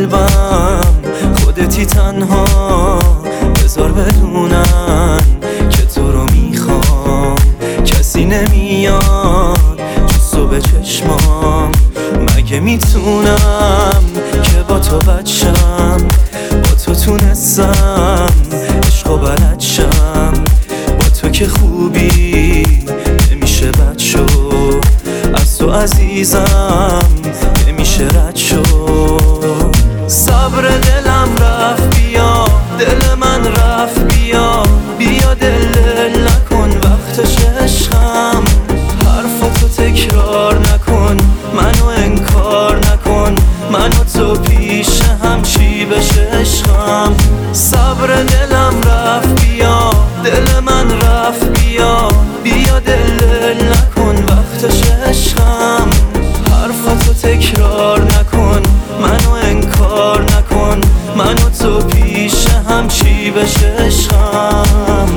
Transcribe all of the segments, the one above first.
قلبم خودتی تنها، بذار بدونن که تو رو میخوام. کسی نمیاد جز تو به چشمام، مگه میتونم که با تو بچم؟ با تو تونستم عشقو بلد شم، با تو که خوبی نمیشه بد شو، از تو عزیزم نمیشه رد شو. صبر دلم رفت بیا، دل من رفت بیا، بیا دل نکن وقتش عشقم. حرفاتو تکرار نکن، منو انکار نکن، منو تو پیش هم چی بشه عشقم. صبر دلم رفت بیا، دل من رفت بیا، بیا دل نکن وقتش عشقم. حرفاتو تکرار نکن، منو انکار نکن، منو تو پیش هم چی بشه عشقم.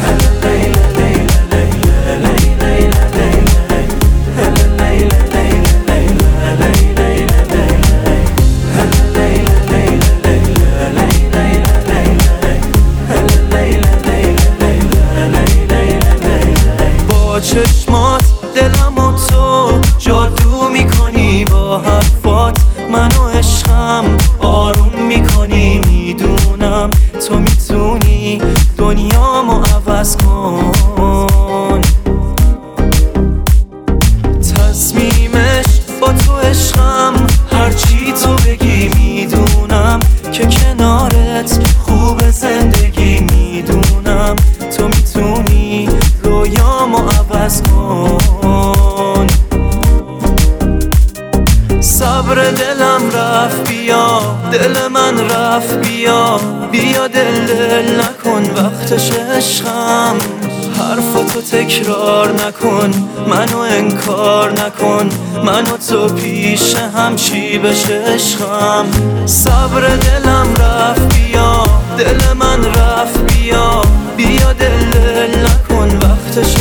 با چشمات دلم و تو جادو میکنی، با حرفات منو عشقم آروم میکنی. میدونم تو میتونی دنیامو عوض کن، تصمیمش با تو عشقم، هرچی تو بگی. میدونم که کنارت خوب زندگی، میدونم تو میتونی رویامو عوض کن. صبر دلم رفت بیا، دل من رفت بیا، بیا دل نکن وقتش عشقم. حرفاتو تکرار نکن، منو انکار نکن، منو تو پیش هم چی بشه عشقم. صبر دلم رفت بیا، دل من رفت بیا، بیا دل نکن وقتش